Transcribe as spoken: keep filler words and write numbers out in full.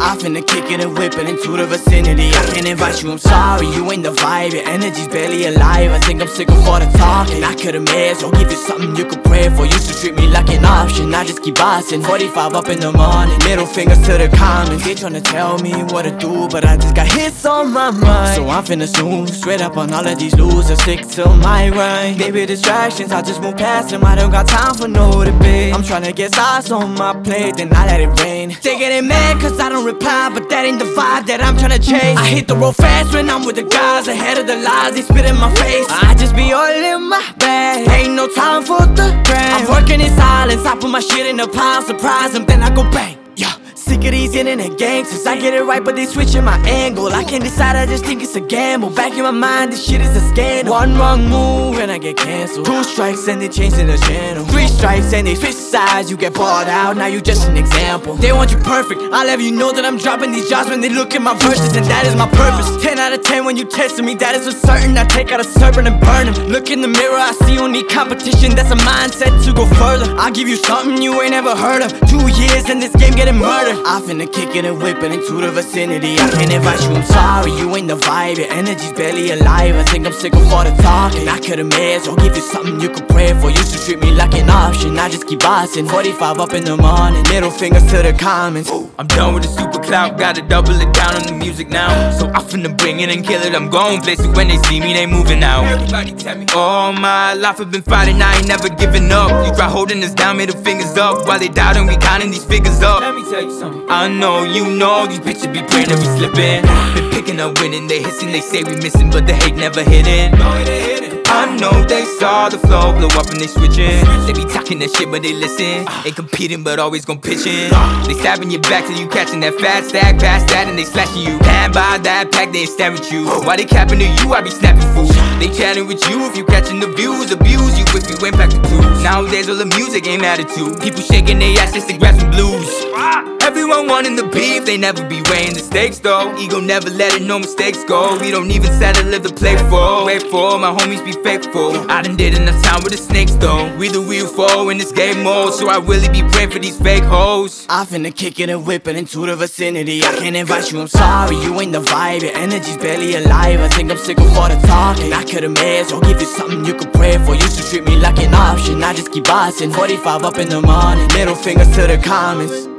I finna kick it and whip it into the vicinity. I can't invite you, I'm sorry, you ain't the vibe. Your energy's barely alive, I think I'm sick of all the talking. I could've missed, or give you something you could pray for. Used to treat me like an option, I just keep bossing. Forty-five up in the morning, middle fingers to the comments. They tryna tell me what to do, but I just got hits on my mind. So I'm finna snooze, straight up on all of these losers. Stick to my grind, baby distractions, I just move past them. I don't got time for no debate. I'm tryna get sauce on my plate, then I let it rain. They getting mad cause I don't reply, but that ain't the vibe that I'm tryna chase. I hit the road fast when I'm with the guys, ahead of the lies, they spit in my face. I just be all in my bag, ain't no time for the gram. I'm working in silence, I put my shit in a pile, surprise them, then I go bang. Yeah, sick of these internet gangsters, I get it right but they switching my angle. I can't decide, I just think it's a gamble. Back in my mind, this shit is a scandal. One wrong move and I get cancelled. Two strikes and they changing the channel. Three strikes and they switch sides, you get bought out, now you just an example. They want you perfect, I'll have you know that I'm dropping these jobs when they look at my verses, and that is my purpose. Ten out of ten when you testing me, that is for certain. I take out a serpent and burn him. Look in the mirror, I see you need competition, that's a mindset to go further. I'll give you something you ain't ever heard of. Two years in this game getting murdered. I finna kick it and whip it into the vicinity. I can't invite you, I'm sorry, you ain't the vibe. Your energy's barely alive, I think I'm sick of all the talking. I could've missed, or give you something you could pray for. Used to treat me like an option, I just keep bossing. Forty-five up in the morning, middle fingers to the comments. I'm done with the super clout, gotta double it down on the music now. So I finna bring it and kill it, I'm going places when they see me, they moving out. Everybody tell me, all my life I've been fighting, I ain't never giving up. You try holding us down, middle fingers up, while they doubting we counting these figures up. Let me tell you something, I know, you know, these bitches be praying that we slipping. Been picking up winning, they hissing, they say we missing, but the hate never hitting. I know they saw the flow blow up and they switching. They be talking that shit but they listen. Ain't competing but always gon' pitch in. They stabbing your back till you catching that fat stack. Past that and they slashing you. Hand by that pack they ain't staring at you. Why they capping to you I be snapping fools. They chatting with you if you catching the views. Abuse you if you ain't back to twos. Nowadays all the music ain't attitude. People shaking their ass just to grab some blues. Everyone wanting the beef, they never be weighing the stakes though. Ego never let it, no mistakes go. We don't even settle, live to play for. Wait for my homies be faithful. I done did enough time with the snakes though. We the real foe in this game mode, so I really be praying for these fake hoes. I finna kick it and whip it into the vicinity. I can't invite you, I'm sorry, you ain't the vibe. Your energy's barely alive, I think I'm sick of all the talking. I could've missed, or give you something you could pray for. Used to treat me like an option, I just keep bossing. Forty-five up in the morning, middle fingers to the comments.